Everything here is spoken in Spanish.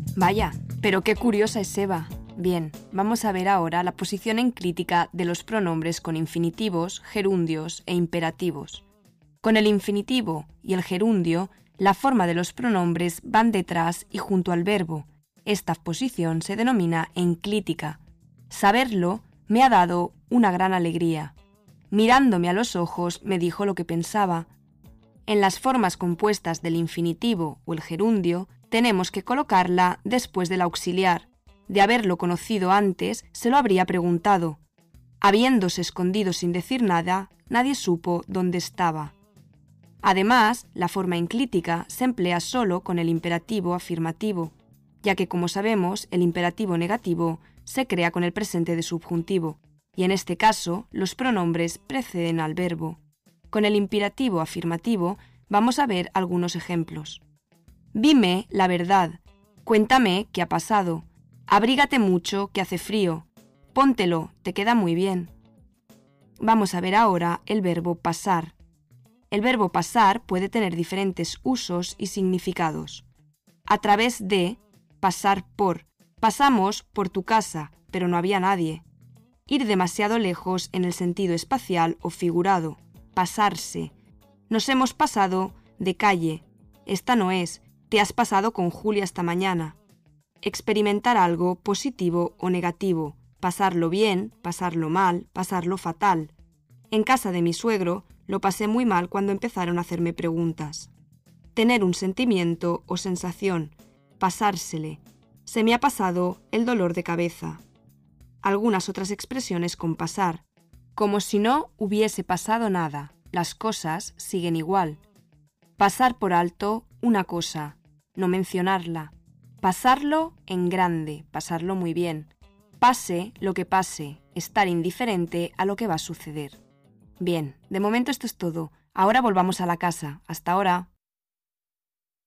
Vaya, pero qué curiosa es Eva. Bien, vamos a ver ahora la posición enclítica de los pronombres con infinitivos, gerundios e imperativos. Con el infinitivo y el gerundio, la forma de los pronombres van detrás y junto al verbo. Esta posición se denomina enclítica. Saberlo me ha dado una gran alegría. Mirándome a los ojos me dijo lo que pensaba. En las formas compuestas del infinitivo o el gerundio, tenemos que colocarla después del auxiliar. De haberlo conocido antes, se lo habría preguntado. Habiéndose escondido sin decir nada, nadie supo dónde estaba. Además, la forma enclítica se emplea solo con el imperativo afirmativo, ya que, como sabemos, el imperativo negativo se crea con el presente de subjuntivo, y en este caso los pronombres preceden al verbo. Con el imperativo afirmativo vamos a ver algunos ejemplos. Dime la verdad, cuéntame qué ha pasado, abrígate mucho que hace frío, póntelo, te queda muy bien. Vamos a ver ahora el verbo pasar. El verbo pasar puede tener diferentes usos y significados. A través de, pasar por, pasamos por tu casa, pero no había nadie. Ir demasiado lejos en el sentido espacial o figurado, pasarse. Nos hemos pasado de calle, esta no es, te has pasado con Julia esta mañana. Experimentar algo positivo o negativo, pasarlo bien, pasarlo mal, pasarlo fatal. En casa de mi suegro lo pasé muy mal cuando empezaron a hacerme preguntas. Tener un sentimiento o sensación, pasársele. Se me ha pasado el dolor de cabeza. Algunas otras expresiones con pasar. Como si no hubiese pasado nada, las cosas siguen igual. Pasar por alto una cosa, no mencionarla. Pasarlo en grande, pasarlo muy bien. Pase lo que pase, estar indiferente a lo que va a suceder. Bien, de momento esto es todo. Ahora volvamos a la casa. Hasta ahora.